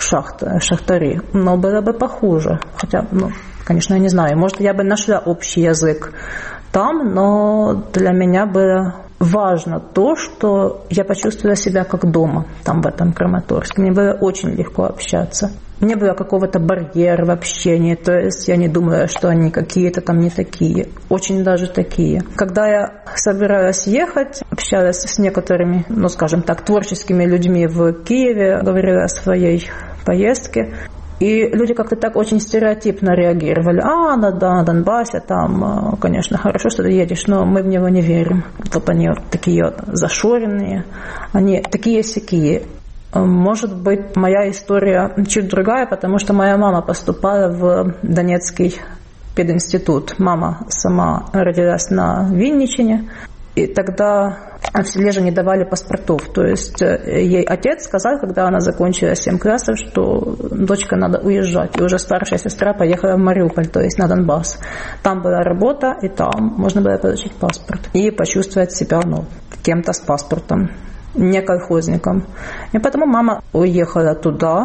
шахтари. Но было бы похуже. Хотя, конечно, я не знаю, может, я бы нашла общий язык там, но для меня было важно то, что я почувствовала себя как дома там, в этом Краматорске. Мне было очень легко общаться. Не было какого-то барьера в общении, то есть я не думала, что они какие-то там не такие. Очень даже такие. Когда я собиралась ехать, общалась с некоторыми, скажем так, творческими людьми в Киеве, говорила о своей поездке. И люди как-то так очень стереотипно реагировали. На Донбассе, там, конечно, хорошо, что ты едешь, но мы в него не верим. Они такие зашоренные, они такие-сякие. Может быть, моя история чуть другая, потому что моя мама поступала в Донецкий пединститут. Мама сама родилась на Винничине. И тогда в селе же не давали паспортов. То есть ей отец сказал, когда она закончила 7 классов, что дочка надо уезжать. И уже старшая сестра поехала в Мариуполь, то есть на Донбасс. Там была работа, и там можно было получить паспорт. И почувствовать себя кем-то с паспортом, не колхозником. И поэтому мама уехала туда.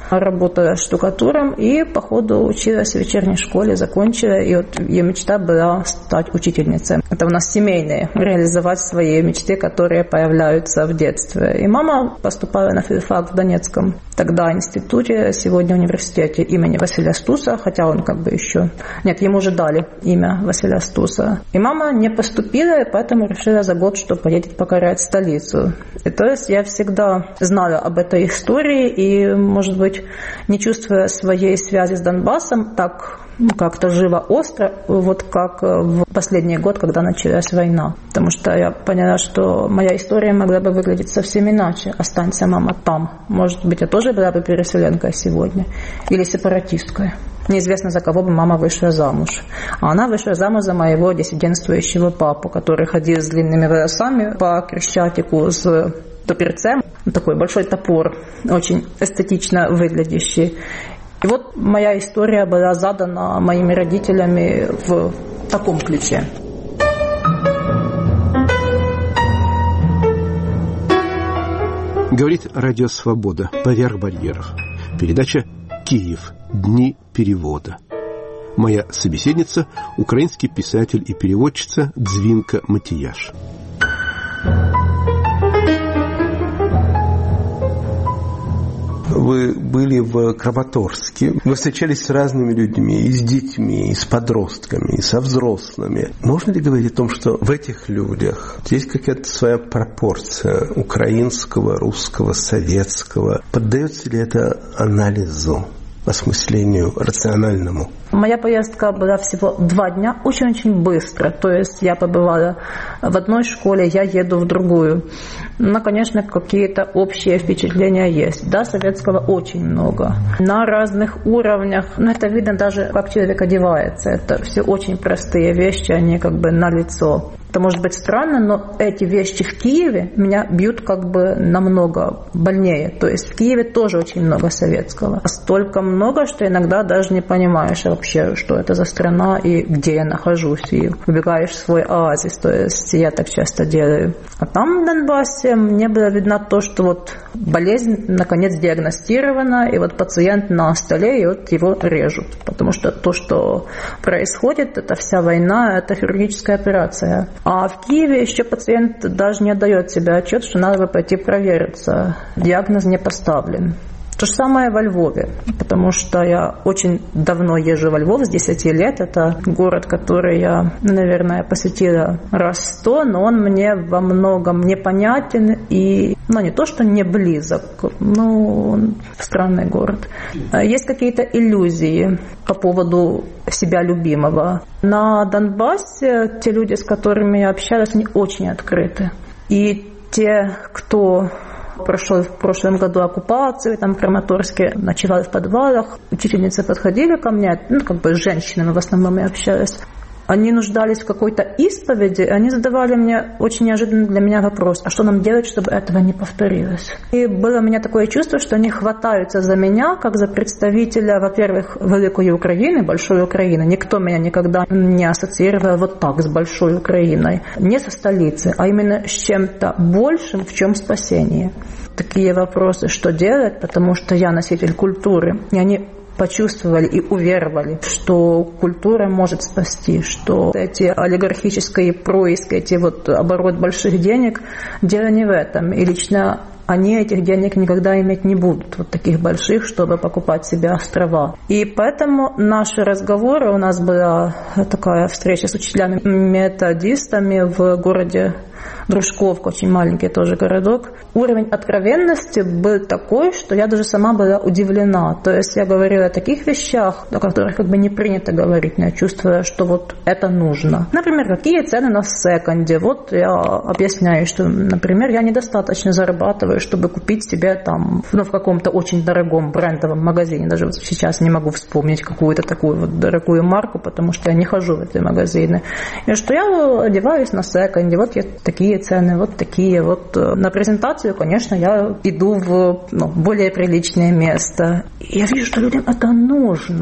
работала штукатуром и по ходу училась в вечерней школе, закончила, и вот ее мечта была стать учительницей. Это у нас семейные, реализовать свои мечты, которые появляются в детстве. И мама поступала на филфак в Донецком, тогда институте, сегодня университете имени Василия Стуса, хотя он как бы еще... Нет, ему уже дали имя Василия Стуса. И мама не поступила, и поэтому решила за год, что поедет покорять столицу. И то есть я всегда знала об этой истории и, может быть, не чувствуя своей связи с Донбассом так как-то живо-остро, вот как в последний год, когда началась война. Потому что я поняла, что моя история могла бы выглядеть совсем иначе. Останься мама там. Может быть, я тоже была бы переселенкой сегодня. Или сепаратисткой. Неизвестно, за кого бы мама вышла замуж. А она вышла замуж за моего диссидентствующего папу, который ходил с длинными волосами по Крещатику с топорцем. Такой большой топор, очень эстетично выглядящий. И вот моя история была задана моими родителями в таком ключе. Говорит Радио Свобода. Поверх барьеров. Передача «Киев. Дни перевода». Моя собеседница – украинский писатель и переводчица Дзвинка Матияш. Вы были в Краматорске, вы встречались с разными людьми, и с детьми, и с подростками, и со взрослыми. Можно ли говорить о том, что в этих людях есть какая-то своя пропорция украинского, русского, советского? Поддается ли это анализу, осмыслению рациональному? Моя поездка была всего 2 дня, очень-очень быстро. То есть я побывала в одной школе, я еду в другую. Но, конечно, какие-то общие впечатления есть. Да, советского очень много. На разных уровнях. Но это видно даже, как человек одевается. Это все очень простые вещи, они как бы налицо. Это может быть странно, но эти вещи в Киеве меня бьют как бы намного больнее. То есть в Киеве тоже очень много советского. Столько много, что иногда даже не понимаешь вообще, что это за страна и где я нахожусь. И убегаешь в свой оазис. То есть я так часто делаю. А там в Донбассе мне было видно то, что вот болезнь наконец диагностирована, и вот пациент на столе, и вот его режут. Потому что то, что происходит, это вся война, это хирургическая операция. А в Киеве еще пациент даже не отдает себе отчет, что надо бы пойти провериться. Диагноз не поставлен. То же самое во Львове, потому что я очень давно езжу во Львов, с 10 лет. Это город, который я, наверное, посетила раз 100, но он мне во многом непонятен и, не то, что не близок, он странный город. Есть какие-то иллюзии по поводу себя любимого. На Донбассе те люди, с которыми я общалась, они очень открыты. И те, кто прошел в прошлом году оккупацию, там в Краматорске ночевал в подвалах. Учительницы подходили ко мне, с женщинами в основном я общалась. Они нуждались в какой-то исповеди, и они задавали мне очень неожиданный для меня вопрос: а что нам делать, чтобы этого не повторилось? И было у меня такое чувство, что они хватаются за меня, как за представителя, во-первых, великой Украины, большой Украины. Никто меня никогда не ассоциировал вот так с большой Украиной. Не со столицы, а именно с чем-то большим, в чем спасение. Такие вопросы, что делать, потому что я носитель культуры, и они почувствовали и уверовали, что культура может спасти, что эти олигархические происки, оборот больших денег, дело не в этом. И лично они этих денег никогда иметь не будут, таких больших, чтобы покупать себе острова. И поэтому наши разговоры, у нас была такая встреча с учителями-методистами в городе Дружковка, очень маленький тоже городок. Уровень откровенности был такой, что я даже сама была удивлена. То есть я говорила о таких вещах, о которых не принято говорить, но я чувствую, что это нужно. Например, какие цены на секонде. Я объясняю, что, например, я недостаточно зарабатываю, чтобы купить себе в каком-то очень дорогом брендовом магазине. Даже сейчас не могу вспомнить какую-то такую дорогую марку, потому что я не хожу в эти магазины. И что я одеваюсь на секонде. Я такие цены, такие. На презентацию, конечно, я иду в более приличное место. И я вижу, что людям это нужно.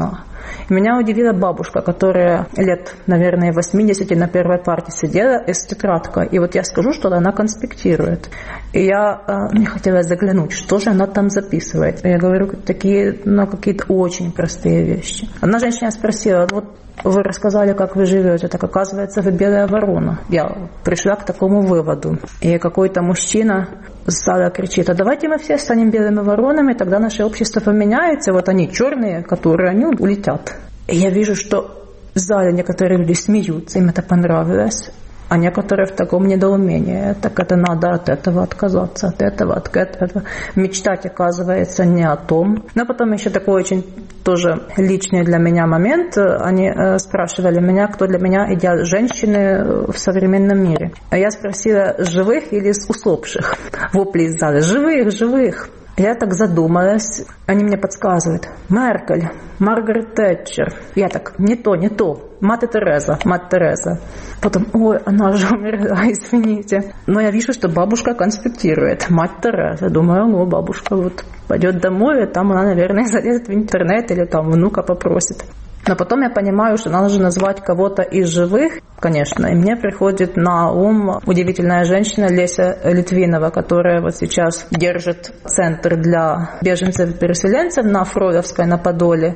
И меня удивила бабушка, которая лет, наверное, 80 на первой парте сидела с тетрадкой. И вот я скажу, что она конспектирует. И мне хотелось заглянуть, что же она там записывает. И я говорю, какие-то очень простые вещи. Одна женщина спросила, вот вы рассказали, как вы живете, так оказывается, вы белая ворона. Я пришла к такому выводу. И какой-то мужчина с зала кричит, а давайте мы все станем белыми воронами, тогда наше общество поменяется, вот они черные, они улетят. И я вижу, что в зале некоторые люди смеются, им это понравилось, а некоторые в таком недоумении. Так это надо от этого отказаться, от этого. Мечтать, оказывается, не о том. Но потом еще такой очень тоже личный для меня момент. Они спрашивали меня, кто для меня идеал женщины в современном мире. А я спросила, живых или усопших? Вопли из зала. Живых. Я так задумалась. Они мне подсказывают. Меркель, Маргарет Тэтчер. Я так, не то. Мать Тереза. Потом, она же умерла, извините. Но я вижу, что бабушка конспектирует. Мать Тереза. Думаю, бабушка вот пойдет домой, и там она, наверное, залезет в интернет или там внука попросит. Но потом я понимаю, что надо же назвать кого-то из живых, конечно. И мне приходит на ум удивительная женщина Леся Литвинова, которая вот сейчас держит центр для беженцев и переселенцев на Фроловской, на Подоле.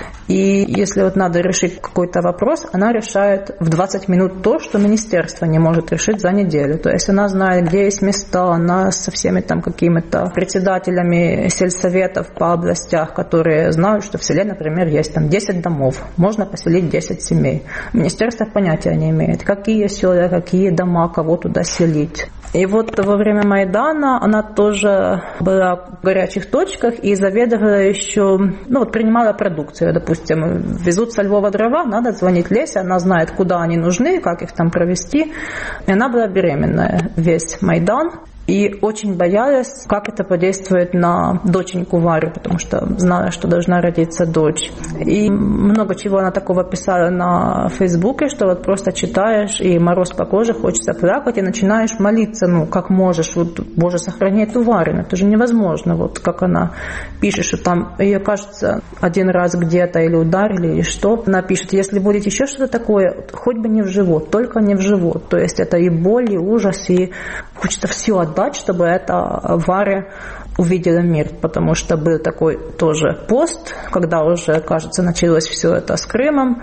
И если вот надо решить какой-то вопрос, она решает в 20 минут то, что министерство не может решить за неделю. То есть она знает, где есть места, она со всеми там какими-то председателями сельсоветов по областях, которые знают, что в селе, например, есть там 10 домов. Можно поселить 10 семей. Министерство понятия не имеет, какие села, какие дома, кого туда селить. И вот во время Майдана она тоже была в горячих точках и заведовала еще, принимала продукцию. Допустим, везут со Львова дрова, надо звонить Лесе, она знает, куда они нужны, как их там провести. И она была беременная весь Майдан. И очень боялась, как это подействует на доченьку Варю, потому что знала, что должна родиться дочь. И много чего она такого писала на Фейсбуке, что вот просто читаешь, и мороз по коже, хочется плакать, и начинаешь молиться, как можешь, Боже, сохрани эту Варю, это же невозможно, вот как она пишет, что там ее, кажется, один раз где-то или ударили, или что. Она пишет, если будет еще что-то такое, хоть бы не в живот, только не в живот. То есть это и боль, и ужас, и хочется все отдать, чтобы эта Варя увидела мир, потому что был такой тоже пост, когда уже, кажется, началось все это с Крымом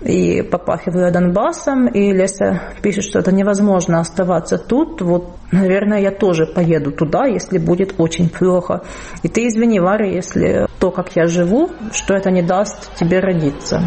и попахивало Донбассом, и Леся пишет, что это невозможно оставаться тут, наверное, я тоже поеду туда, если будет очень плохо. И ты извини, Варя, если то, как я живу, что это не даст тебе родиться.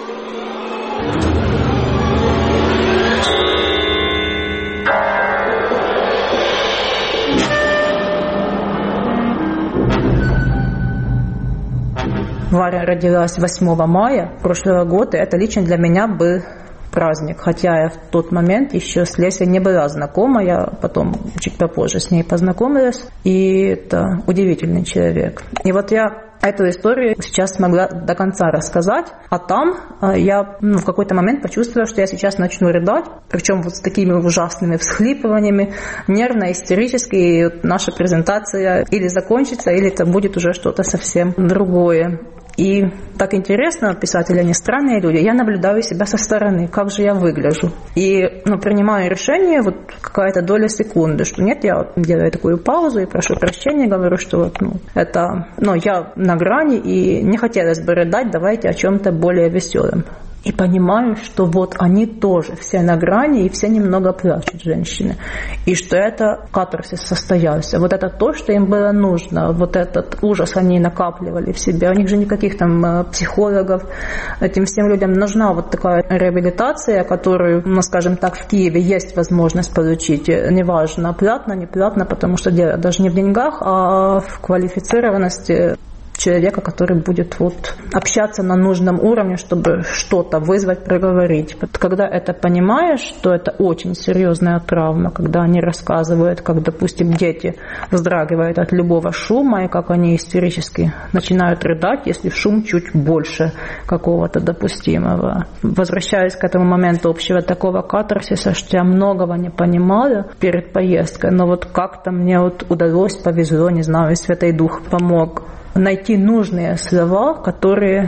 Варя родилась 8 мая прошлого года, и это лично для меня был праздник. Хотя я в тот момент еще с Лесей не была знакома, я потом чуть попозже с ней познакомилась, и это удивительный человек. И вот я эту историю сейчас смогла до конца рассказать, а там я в какой-то момент почувствовала, что я сейчас начну рыдать, причем вот с такими ужасными всхлипываниями, нервно, истерически, и наша презентация или закончится, или это будет уже что-то совсем другое. И так интересно, писатели, они странные люди, я наблюдаю себя со стороны, как же я выгляжу. И принимаю решение, какая-то доля секунды, что нет, я делаю такую паузу и прошу прощения, говорю, что я на грани, и не хотелось бы рыдать, давайте о чем-то более веселом. И понимаю, что они тоже все на грани, и все немного плачут, женщины. И что это катарсис состоялся. Это то, что им было нужно. Этот ужас они накапливали в себе. У них же никаких там психологов. Этим всем людям нужна такая реабилитация, которую, скажем так, в Киеве есть возможность получить. Неважно, платно, не платно, потому что дело даже не в деньгах, а в квалифицированности человека, который будет общаться на нужном уровне, чтобы что-то вызвать, проговорить. Когда это понимаешь, что это очень серьезная травма, когда они рассказывают, как, допустим, дети вздрагивают от любого шума, и как они истерически начинают рыдать, если шум чуть больше какого-то допустимого. Возвращаясь к этому моменту общего такого катарсиса, что я многого не понимала перед поездкой, но как-то мне удалось, повезло, не знаю, Святой Дух помог найти нужные слова, которые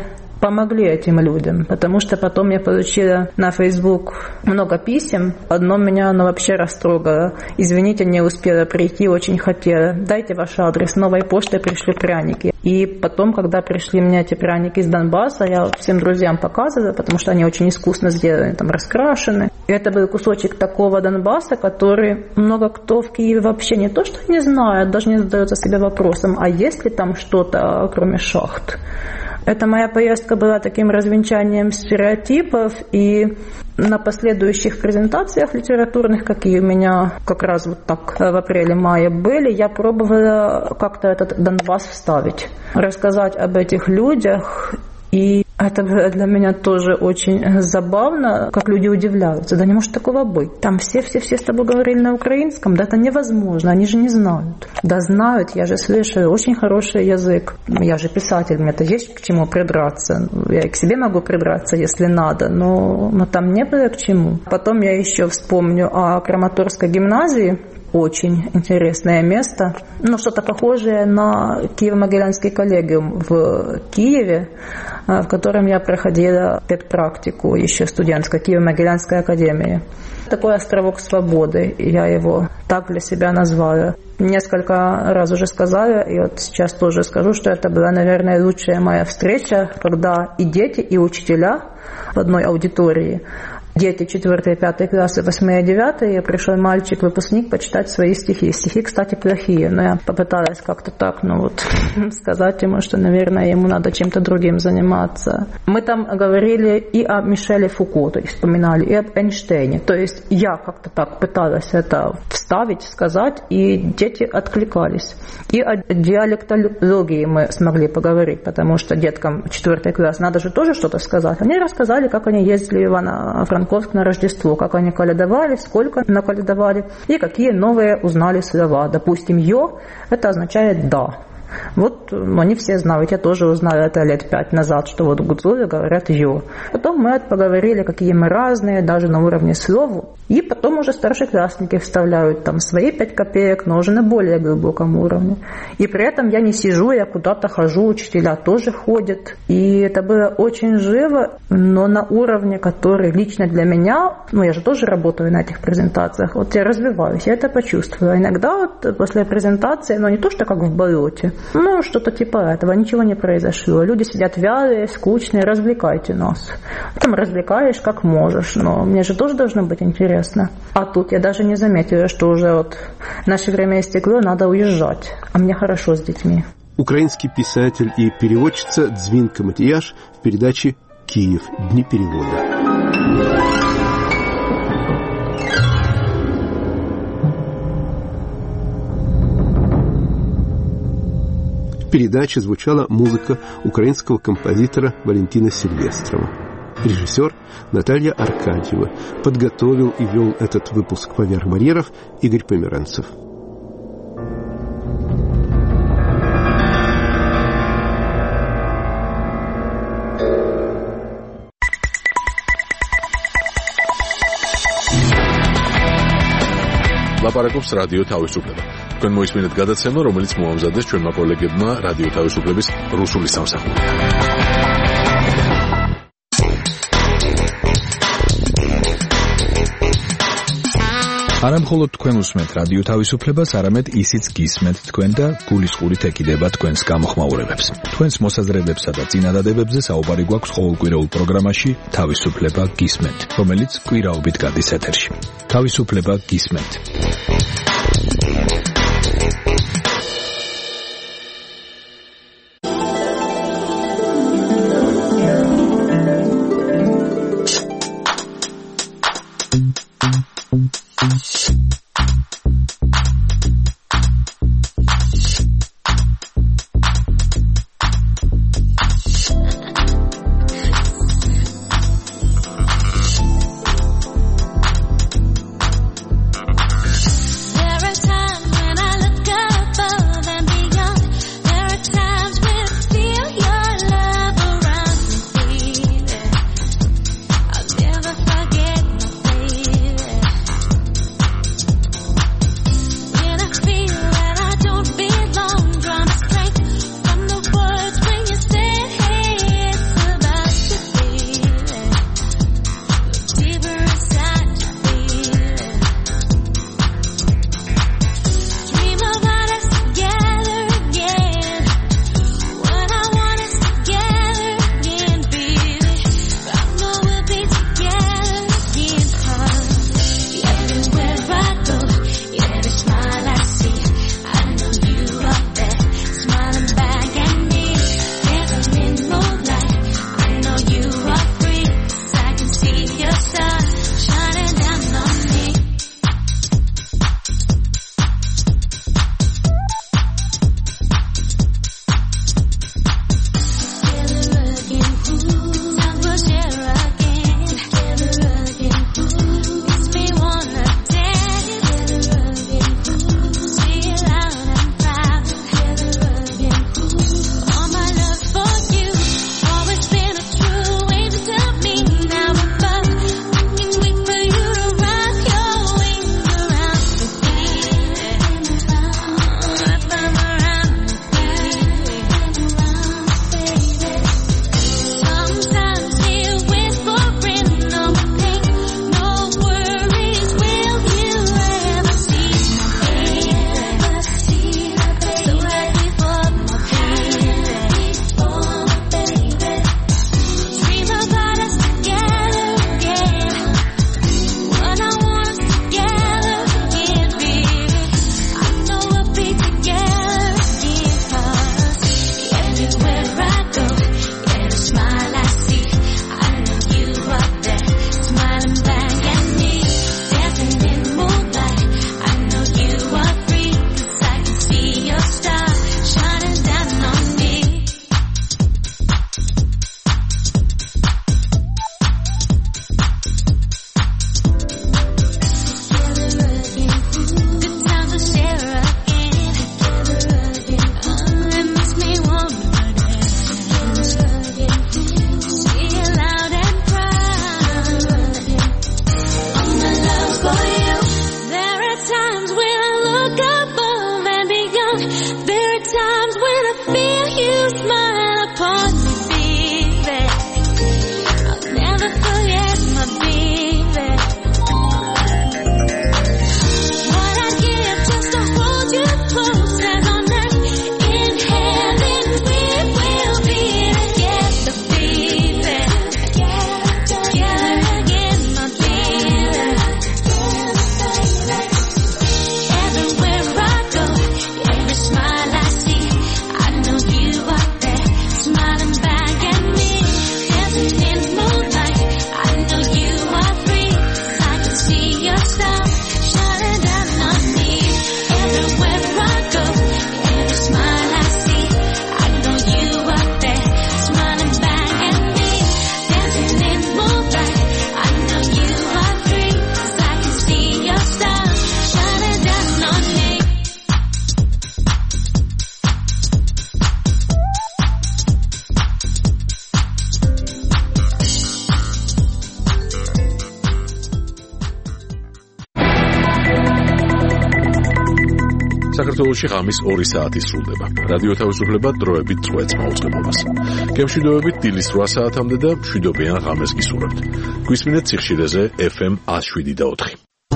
помогли этим людям, потому что потом я получила на Facebook много писем. Одно меня вообще растрогало. Извините, не успела прийти, очень хотела. Дайте ваш адрес. Новой почтой пришли пряники. И потом, когда пришли мне эти пряники из Донбасса, я всем друзьям показывала, потому что они очень искусно сделаны, там раскрашены. И это был кусочек такого Донбасса, который много кто в Киеве вообще не то что не знает, даже не задается себе вопросом, а есть ли там что-то, кроме шахт. Эта моя поездка была таким развенчанием стереотипов, и на последующих презентациях литературных, какие у меня как раз вот так в апреле-мае были, я пробовала как-то этот Донбасс вставить, рассказать об этих людях. И это для меня тоже очень забавно, как люди удивляются. Да не может такого быть. Там все с тобой говорили на украинском. Да это невозможно, они же не знают. Да знают, я же слышу, очень хороший язык. Я же писатель, мне-то есть к чему придраться. Я и к себе могу придраться, если надо, но там не было к чему. Потом я еще вспомню о Краматорской гимназии. Очень интересное место. Что-то похожее на Киево-Могилянский коллегиум в Киеве, в котором я проходила педпрактику еще студентской Киево-Могилянской академии. Такой островок свободы, я его так для себя назвала. Несколько раз уже сказала, и вот сейчас тоже скажу, что это была, наверное, лучшая моя встреча, когда и дети, и учителя в одной аудитории. Дети 4 и 5 классы, 8 и 9, пришел мальчик-выпускник почитать свои стихи. Стихи, кстати, плохие, но я попыталась как-то так, сказать ему, что, наверное, ему надо чем-то другим заниматься. Мы там говорили и о Мишеле Фуко, то есть вспоминали, и об Эйнштейне. То есть я как-то так пыталась это вставить, сказать, и дети откликались. И о диалектологии мы смогли поговорить, потому что деткам 4 класс надо же тоже что-то сказать. Они рассказали, как они ездили в Ивано-Франковск на Рождество, как они калядовали, сколько накалядовали и какие новые узнали слова. Допустим, «ё» – это означает «да». Они все знают, я тоже узнала это лет 5 назад, что в Гудзове говорят «ё». Потом мы поговорили, какие мы разные, даже на уровне слов. И потом уже старшеклассники вставляют там свои 5 копеек, но уже на более глубоком уровне. И при этом я не сижу, я куда-то хожу, учителя тоже ходят. И это было очень живо, но на уровне, который лично для меня, я же тоже работаю на этих презентациях, я развиваюсь, я это почувствовала. Иногда после презентации, не то, что как в болоте, что-то типа этого, ничего не произошло. Люди сидят вялые, скучные, развлекайте нас. Там развлекаешь как можешь, но мне же тоже должно быть интересно. А тут я даже не заметила, что уже наше время истекло, надо уезжать. А мне хорошо с детьми. Украинский писатель и переводчица Дзвінка Матіяш в передаче «Киев. Дни перевода». В передаче звучала музыка украинского композитора Валентина Сильвестрова. Режиссер Наталья Аркадьева. Подготовил и вел этот выпуск поверх барьеров Игорь Померанцев. ლაპარაკობს რადიო თავისუფლება. თქვენ მოისმინეთ გადაცემა, რომელიც მოამზადეს ჩვენმა კოლეგებმა რადიო თავისუფლების რუსული სამსახურიდან. არა მხოლოდ თქვენ უსმენთ რადიო თავისუფლებას, არამედ ისიც გისმენთ თქვენ და გულისყურით ეკიდება თქვენს გამოხმაურებებს. თქვენს მოსაზრებებსა და წინადადებებზე საუბარი გვაქვს ყოველკვირეულ პროგრამაში თავისუფლება გისმენთ, რომელიც კვირაობით გადის ეთერში. თავისუფლება გისმენთ. around. There are times when I feel you smile upon me, baby. I'll never forget my baby. What I'd give just to hold you close as on earth. In heaven we will be together, baby. Together again, my baby. Everywhere I go, every smile I see, I know you are there, smiling back at me. Dancing in moonlight, I know you are free. I can see your star shining down on me. Everywhere I go, every smile I see, I know you are there, smiling back at me. Dancing in moonlight, I know you are free. I can see your star shining down on me. საქართველოში ღამის 2 საათი სრულდება. რადიო თავისუფლება დროებით წვეთს მაუწყებლობას. გემშვიდობებით დილის 8 საათამდე და მშვიდობიან ღამეს გისურვებთ. გვისმინეთ სიხშირეზე FM 107.4.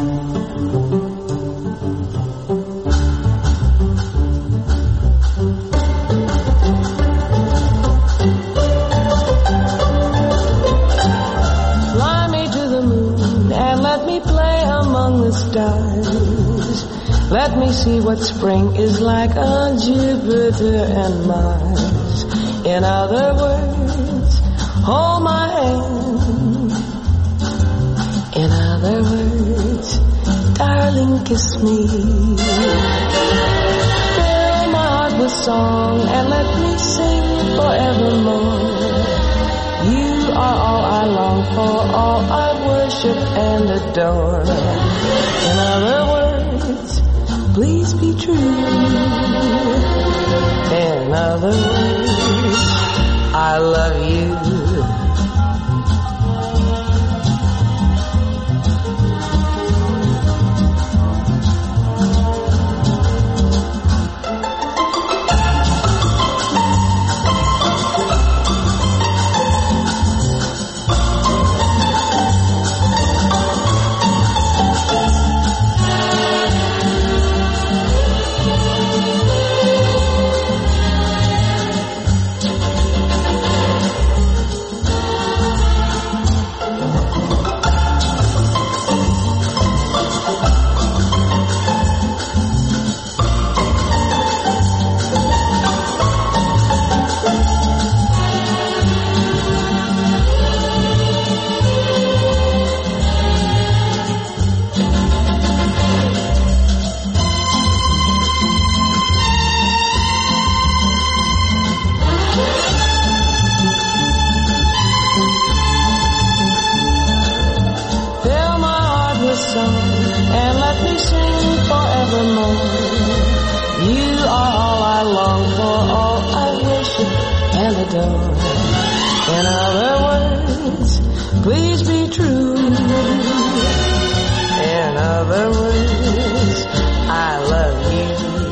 Fly me to the moon and let me play among the stars. Let me see what spring is like on Jupiter and Mars. In other words, hold my hand. In other words, darling, kiss me. Fill my heart with song and let me sing forevermore. You are all I long for, all I worship and adore. In other words, please be true. In other words, I love you. And let me sing forevermore. You are all I long for, all I worship and adore. In other words, please be true. In other words, I love you.